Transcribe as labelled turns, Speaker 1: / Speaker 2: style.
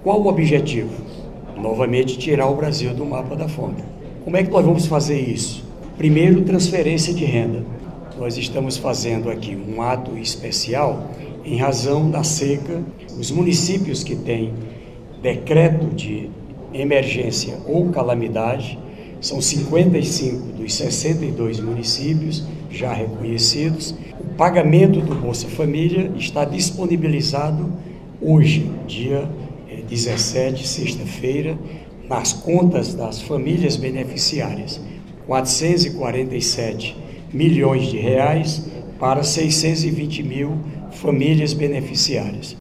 Speaker 1: Qual o objetivo? Novamente, tirar o Brasil do mapa da fome. Como é que nós vamos fazer isso? Primeiro, transferência de renda. Nós estamos fazendo aqui um ato especial em razão da seca. Os municípios que têm decreto de emergência ou calamidade são 55 dos 62 municípios já reconhecidos. O pagamento do Bolsa Família está disponibilizado hoje, dia 17, sexta-feira, nas contas das famílias beneficiárias. 447 milhões de reais para 620 mil famílias beneficiárias.